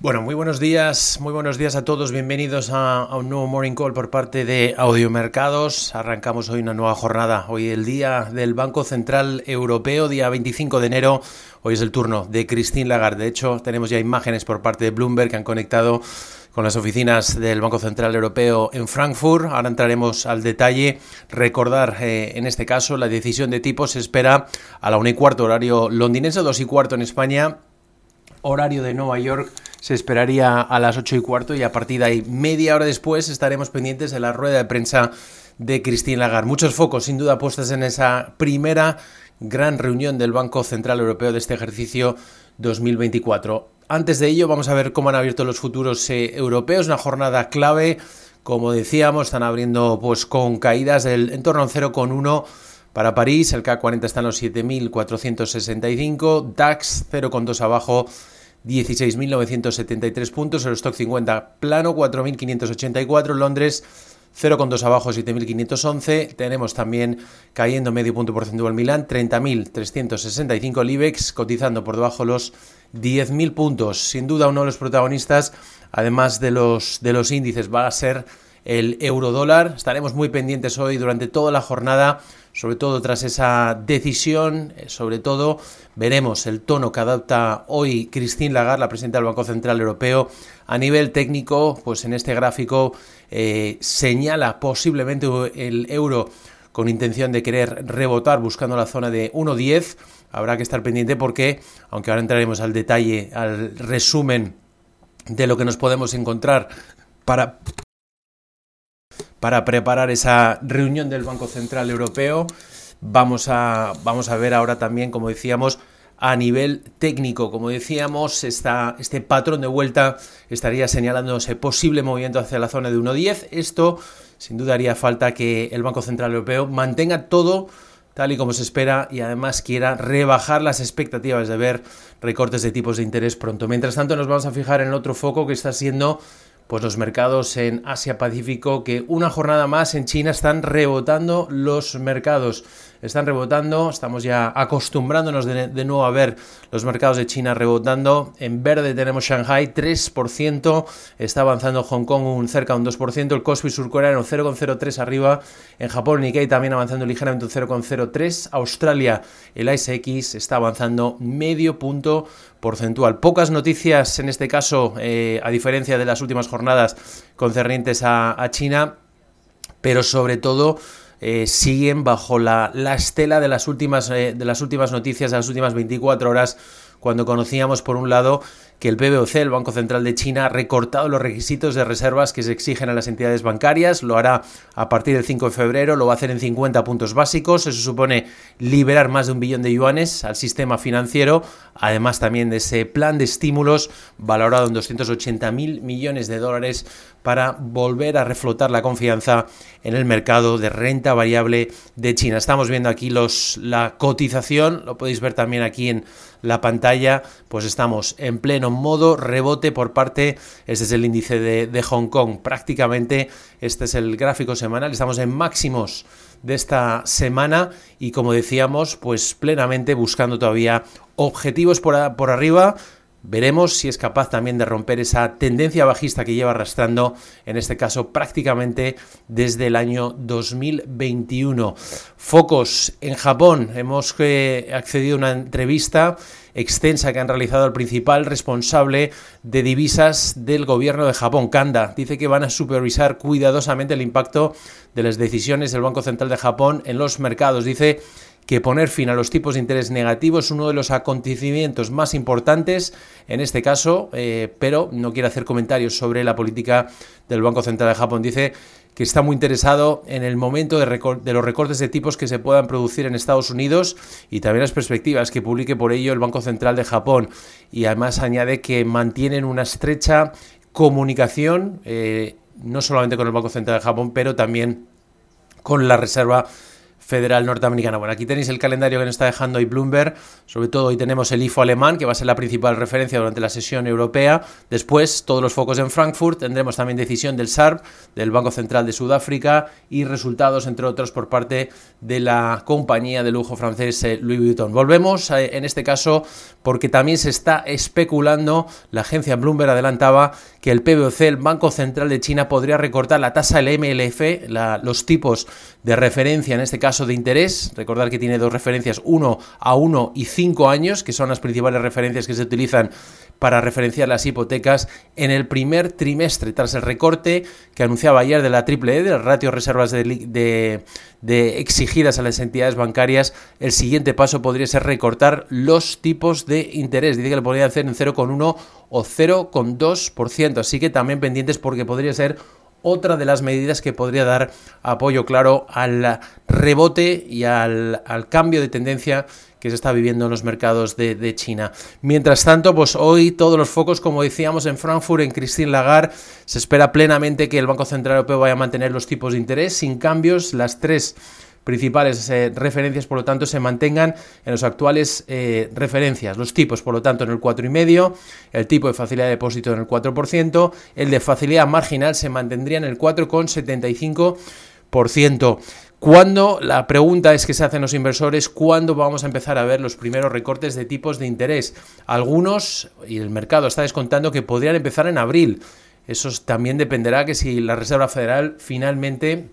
Bueno, muy buenos días a todos, bienvenidos a un nuevo Morning Call por parte de Audiomercados. Arrancamos hoy una nueva jornada, hoy el día del Banco Central Europeo, día 25 de enero, hoy es el turno de Christine Lagarde. De hecho, tenemos ya imágenes por parte de Bloomberg que han conectado con las oficinas del Banco Central Europeo en Frankfurt. Ahora entraremos al detalle. Recordar, en este caso, la decisión de tipos se espera a la 1:15 horario londinense, 2:15 en España. Horario de Nueva York se esperaría a las 8:15 y a partir de ahí, media hora después, estaremos pendientes de la rueda de prensa de Christine Lagarde. Muchos focos, sin duda, puestos en esa primera gran reunión del Banco Central Europeo de este ejercicio 2024. Antes de ello, vamos a ver cómo han abierto los futuros europeos, una jornada clave. Como decíamos, están abriendo pues con caídas en torno a un 0,1 para París, el CAC 40 está en los 7.465, DAX 0,2 abajo, 16.973 puntos, el Stock 50 plano, 4.584, Londres 0,2 abajo, 7.511, tenemos también cayendo medio punto porcentual Milán, 30.365, el IBEX cotizando por debajo los 10.000 puntos. Sin duda uno de los protagonistas, además de los índices, va a ser el euro-dólar. Estaremos muy pendientes hoy durante toda la jornada, sobre todo tras esa decisión, sobre todo veremos el tono que adopta hoy Christine Lagarde, la presidenta del Banco Central Europeo. A nivel técnico, pues en este gráfico señala posiblemente el euro con intención de querer rebotar buscando la zona de 1,10. Habrá que estar pendiente porque, aunque ahora entraremos al detalle, al resumen de lo que nos podemos encontrar para preparar esa reunión del Banco Central Europeo, vamos a ver ahora también, como decíamos, a nivel técnico. Como decíamos, este patrón de vuelta estaría señalándose posible movimiento hacia la zona de 1,10. Esto, sin duda, haría falta que el Banco Central Europeo mantenga todo tal y como se espera y además quiera rebajar las expectativas de ver recortes de tipos de interés pronto. Mientras tanto, nos vamos a fijar en el otro foco que está siendo pues los mercados en Asia-Pacífico, que una jornada más en China están rebotando los mercados. Están rebotando, estamos ya acostumbrándonos de nuevo a ver los mercados de China rebotando. En verde tenemos Shanghai, 3%, está avanzando Hong Kong cerca de un 2%, el Kospi surcoreano 0,03 arriba, en Japón el Nikkei también avanzando ligeramente un 0,03, Australia el ASX está avanzando medio punto porcentual. Pocas noticias en este caso, a diferencia de las últimas jornadas concernientes a China, pero sobre todo siguen bajo la estela de las últimas noticias de las últimas 24 horas, cuando conocíamos por un lado que el PBOC, el Banco Central de China, ha recortado los requisitos de reservas que se exigen a las entidades bancarias. Lo hará a partir del 5 de febrero, lo va a hacer en 50 puntos básicos. Eso supone liberar más de 1 billón de yuanes al sistema financiero, además también de ese plan de estímulos valorado en 280.000 millones de dólares para volver a reflotar la confianza en el mercado de renta variable de China. Estamos viendo aquí la cotización, lo podéis ver también aquí en la pantalla, pues estamos en pleno modo rebote por parte, este es el índice de Hong Kong, prácticamente este es el gráfico semanal, estamos en máximos de esta semana y como decíamos, pues plenamente buscando todavía objetivos por arriba. Veremos si es capaz también de romper esa tendencia bajista que lleva arrastrando, en este caso prácticamente desde el año 2021. Focos en Japón. Hemos accedido a una entrevista extensa que han realizado el principal responsable de divisas del gobierno de Japón, Kanda. Dice que van a supervisar cuidadosamente el impacto de las decisiones del Banco Central de Japón en los mercados. Dice que poner fin a los tipos de interés negativos es uno de los acontecimientos más importantes en este caso, pero no quiere hacer comentarios sobre la política del Banco Central de Japón. Dice que está muy interesado en el momento de los recortes de tipos que se puedan producir en Estados Unidos y también las perspectivas que publique por ello el Banco Central de Japón. Y además añade que mantienen una estrecha comunicación, no solamente con el Banco Central de Japón, pero también con la Reserva Federal Norteamericana. Bueno, aquí tenéis el calendario que nos está dejando hoy Bloomberg. Sobre todo hoy tenemos el IFO alemán, que va a ser la principal referencia durante la sesión europea. Después, todos los focos en Frankfurt. Tendremos también decisión del SARB, del Banco Central de Sudáfrica, y resultados, entre otros, por parte de la compañía de lujo francés Louis Vuitton. Volvemos, en este caso, porque también se está especulando, la agencia Bloomberg adelantaba que el PBOC, el Banco Central de China, podría recortar la tasa del MLF, los tipos de referencia, en este caso de interés. Recordar que tiene dos referencias, 1 a 1 y 5 años, que son las principales referencias que se utilizan para referenciar las hipotecas en el primer trimestre, tras el recorte que anunciaba ayer de la triple E, de las ratios reservas de exigidas a las entidades bancarias. El siguiente paso podría ser recortar los tipos de interés. Dice que lo podrían hacer en 0,1 o 0,2%, así que también pendientes, porque podría ser otra de las medidas que podría dar apoyo claro al rebote y al cambio de tendencia que se está viviendo en los mercados de China. Mientras tanto, pues hoy todos los focos, como decíamos, en Frankfurt, en Christine Lagarde. Se espera plenamente que el Banco Central Europeo vaya a mantener los tipos de interés sin cambios. Las tres principales referencias, por lo tanto, se mantengan en las actuales referencias. Los tipos, por lo tanto, en el 4,5%, el tipo de facilidad de depósito en el 4%, el de facilidad marginal se mantendría en el 4,75%. ¿Cuándo? La pregunta es que se hacen los inversores: ¿cuándo vamos a empezar a ver los primeros recortes de tipos de interés? Algunos, y el mercado está descontando, que podrían empezar en abril. Eso también dependerá que si la Reserva Federal finalmente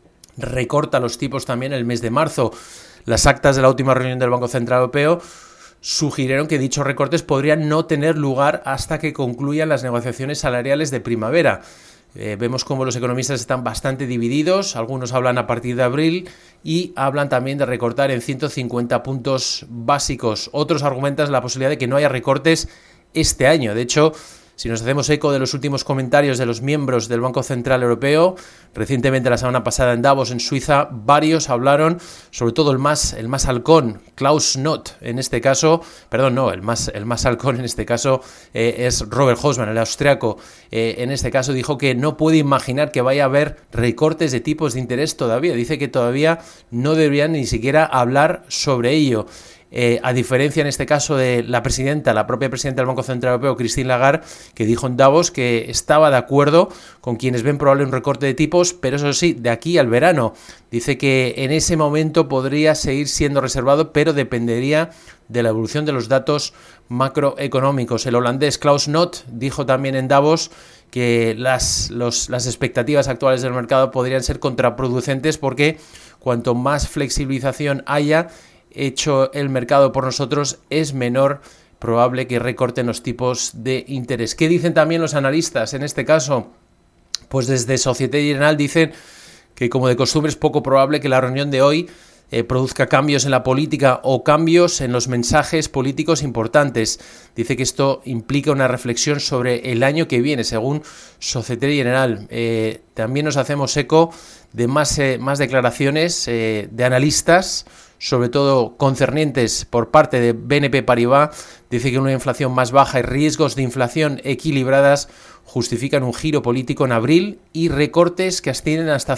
recorta los tipos también el mes de marzo. Las actas de la última reunión del Banco Central Europeo sugirieron que dichos recortes podrían no tener lugar hasta que concluyan las negociaciones salariales de primavera. Vemos cómo los economistas están bastante divididos. Algunos hablan a partir de abril y hablan también de recortar en 150 puntos básicos. Otros argumentan la posibilidad de que no haya recortes este año. De hecho, si nos hacemos eco de los últimos comentarios de los miembros del Banco Central Europeo, recientemente la semana pasada en Davos, en Suiza, varios hablaron, sobre todo el más halcón, Klaus Schwab, en este caso, el más halcón en este caso es Robert Hausmann, el austriaco. En este caso dijo que no puede imaginar que vaya a haber recortes de tipos de interés todavía. Dice que todavía no deberían ni siquiera hablar sobre ello. A diferencia en este caso de la propia presidenta del Banco Central Europeo, Christine Lagarde, que dijo en Davos que estaba de acuerdo con quienes ven probable un recorte de tipos, pero eso sí, de aquí al verano. Dice que en ese momento podría seguir siendo reservado, pero dependería de la evolución de los datos macroeconómicos. El holandés Klaus Schwab dijo también en Davos que las expectativas actuales del mercado podrían ser contraproducentes, porque cuanto más flexibilización haya hecho el mercado por nosotros, es menor probable que recorten los tipos de interés. ¿Qué dicen también los analistas en este caso? Pues desde Société Générale dicen que, como de costumbre, es poco probable que la reunión de hoy produzca cambios en la política o cambios en los mensajes políticos importantes. Dice que esto implica una reflexión sobre el año que viene, según Société Générale. También nos hacemos eco de más declaraciones de analistas, sobre todo concernientes por parte de BNP Paribas. Dice que una inflación más baja y riesgos de inflación equilibradas justifican un giro político en abril y recortes que ascienden hasta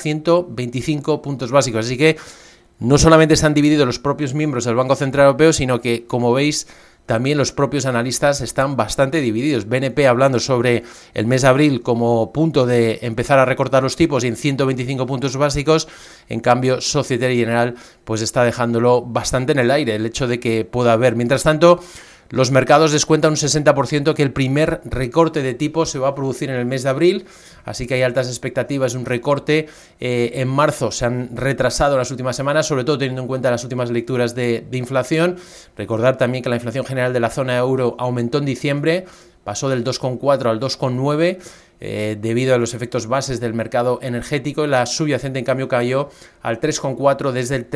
125 puntos básicos. Así que no solamente están divididos los propios miembros del Banco Central Europeo, sino que, como veis, también los propios analistas están bastante divididos. BNP hablando sobre el mes de abril como punto de empezar a recortar los tipos y en 125 puntos básicos. En cambio, Société Générale pues está dejándolo bastante en el aire, el hecho de que pueda haber. Mientras tanto, los mercados descuentan un 60% que el primer recorte de tipos se va a producir en el mes de abril, así que hay altas expectativas de un recorte en marzo. Se han retrasado en las últimas semanas, sobre todo teniendo en cuenta las últimas lecturas de inflación. Recordar también que la inflación general de la zona euro aumentó en diciembre, pasó del 2,4 al 2,9 debido a los efectos bases del mercado energético, y la subyacente en cambio cayó al 3,4 desde el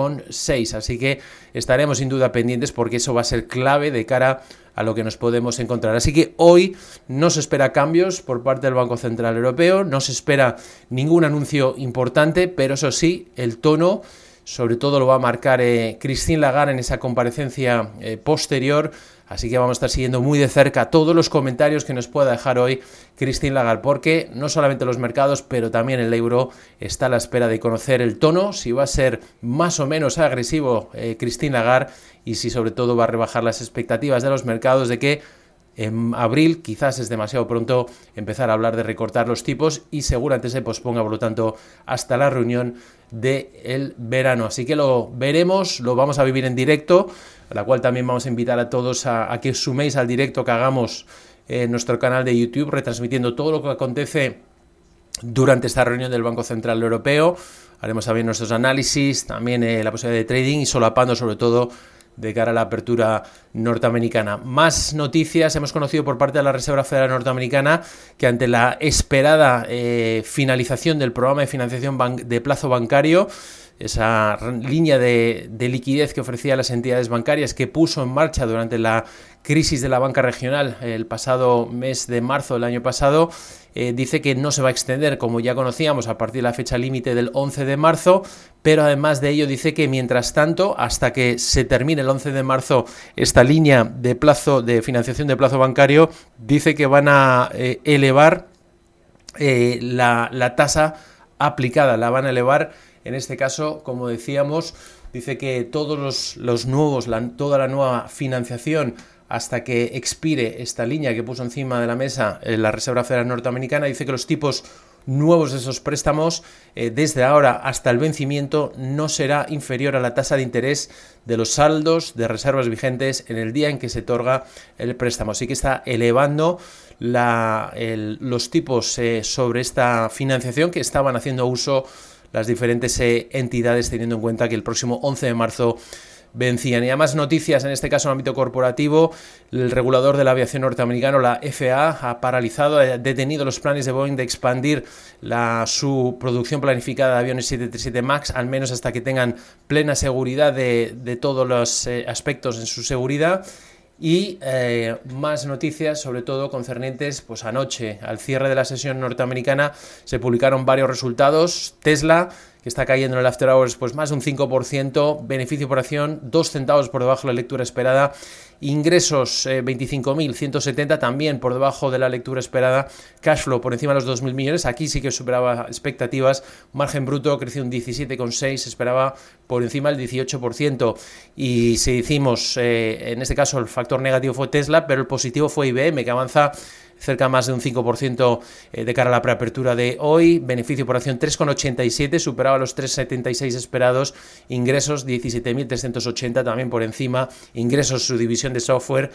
3,6, así que estaremos sin duda pendientes, porque eso va a ser clave de cara a lo que nos podemos encontrar. Así que hoy no se espera cambios por parte del Banco Central Europeo, no se espera ningún anuncio importante, pero eso sí, el tono sobre todo lo va a marcar Christine Lagarde en esa comparecencia posterior, así que vamos a estar siguiendo muy de cerca todos los comentarios que nos pueda dejar hoy Christine Lagarde, porque no solamente los mercados, pero también el euro está a la espera de conocer el tono, si va a ser más o menos agresivo Christine Lagarde y si sobre todo va a rebajar las expectativas de los mercados de que en abril quizás es demasiado pronto empezar a hablar de recortar los tipos y seguramente se posponga, por lo tanto, hasta la reunión del verano. Así que lo veremos, lo vamos a vivir en directo, a la cual también vamos a invitar a todos a que os suméis al directo que hagamos en nuestro canal de YouTube, retransmitiendo todo lo que acontece durante esta reunión del Banco Central Europeo. Haremos también nuestros análisis, también la posibilidad de trading y solapando sobre todo de cara a la apertura norteamericana. Más noticias hemos conocido por parte de la Reserva Federal Norteamericana que ante la esperada finalización del programa de financiación de plazo bancario, esa línea de liquidez que ofrecía a las entidades bancarias que puso en marcha durante la crisis de la banca regional el pasado mes de marzo del año pasado, dice que no se va a extender, como ya conocíamos, a partir de la fecha límite del 11 de marzo, pero además de ello dice que mientras tanto, hasta que se termine el 11 de marzo esta línea de plazo de financiación de plazo bancario, dice que van a elevar la tasa aplicada, la van a elevar. En este caso, como decíamos, dice que todos los nuevos, toda la nueva financiación hasta que expire esta línea que puso encima de la mesa la Reserva Federal Norteamericana, dice que los tipos nuevos de esos préstamos desde ahora hasta el vencimiento no será inferior a la tasa de interés de los saldos de reservas vigentes en el día en que se otorga el préstamo. Así que está elevando los tipos sobre esta financiación que estaban haciendo uso las diferentes entidades, teniendo en cuenta que el próximo 11 de marzo vencían. Y además noticias, en este caso en el ámbito corporativo, el regulador de la aviación norteamericano, la FAA, ha paralizado, ha detenido los planes de Boeing de expandir su producción planificada de aviones 737 MAX, al menos hasta que tengan plena seguridad de todos los aspectos en su seguridad. Y más noticias, sobre todo concernientes, pues anoche, al cierre de la sesión norteamericana, se publicaron varios resultados. Tesla, que está cayendo en el after hours pues más de un 5%, beneficio por acción 2 centavos por debajo de la lectura esperada, ingresos 25.170 también por debajo de la lectura esperada, cash flow por encima de los 2.000 millones, aquí sí que superaba expectativas, margen bruto creció un 17,6, esperaba por encima del 18%, y si decimos, en este caso el factor negativo fue Tesla, pero el positivo fue IBM, que avanza cerca más de un 5% de cara a la preapertura de hoy, beneficio por acción 3,87, superaba los 3,76 esperados, ingresos 17.380 también por encima, ingresos su división de software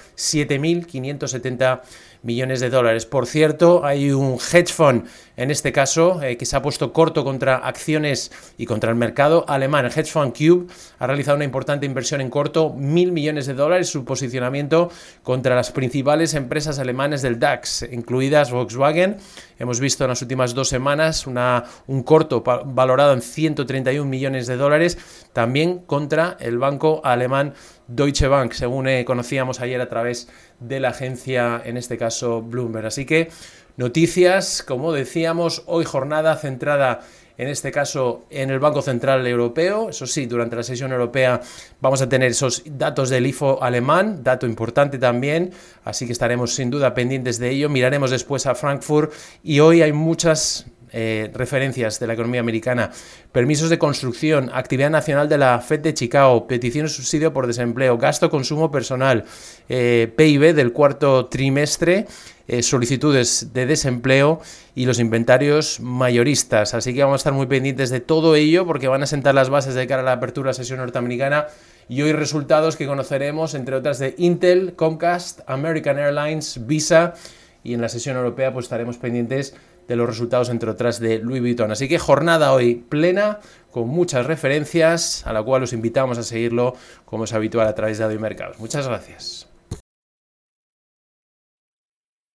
7.570 millones de dólares. Por cierto, hay un hedge fund, en este caso, que se ha puesto corto contra acciones y contra el mercado alemán. El hedge fund Cube ha realizado una importante inversión en corto, 1.000 millones de dólares, su posicionamiento contra las principales empresas alemanes del DAX, incluidas Volkswagen. Hemos visto en las últimas 2 semanas un corto valorado en 131 millones de dólares, también contra el banco alemán Deutsche Bank, según conocíamos ayer a través de la agencia, en este caso Bloomberg. Así que noticias, como decíamos, hoy jornada centrada en este caso en el Banco Central Europeo. Eso sí, durante la sesión europea vamos a tener esos datos del IFO alemán, dato importante también, así que estaremos sin duda pendientes de ello. Miraremos después a Frankfurt y hoy hay muchas referencias de la economía americana. Permisos de construcción, actividad nacional de la FED de Chicago, petición de subsidio por desempleo, gasto consumo personal, PIB del cuarto trimestre, solicitudes de desempleo y los inventarios mayoristas. Así que vamos a estar muy pendientes de todo ello porque van a sentar las bases de cara a la apertura de la sesión norteamericana. Y hoy resultados que conoceremos, entre otras, de Intel, Comcast, American Airlines, Visa, y en la sesión europea pues estaremos pendientes de los resultados, entre otras, de Louis Vuitton. Así que jornada hoy plena, con muchas referencias, a la cual os invitamos a seguirlo como es habitual a través de ADO Mercados. Muchas gracias.